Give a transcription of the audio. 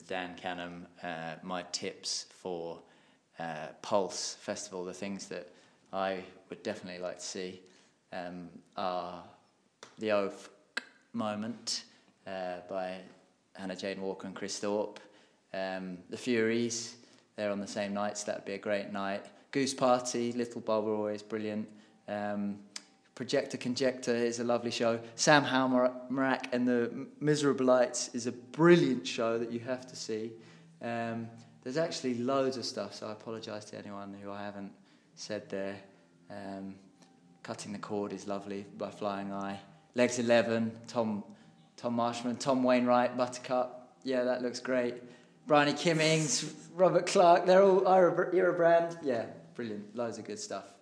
with Dan Canham, my tips for Pulse Festival, the things that I would definitely like to see are The Oath Moment by Hannah Jane Walker and Chris Thorpe. The Furies, they're on the same night, so that'd be a great night. Goose Party, Little Bob are always brilliant. Projector Conjector is a lovely show. Sam Hamrack and the Miserableites is a brilliant show that you have to see. There's actually loads of stuff, so I apologise to anyone who I haven't said there. Cutting the Cord is lovely by Flying Eye. Legs 11, Tom Marshman, Tom Wainwright, Buttercup. Yeah, that looks great. Bryony Kimmings, Robert Clark, they're all Ira Brand. Yeah, brilliant. Loads of good stuff.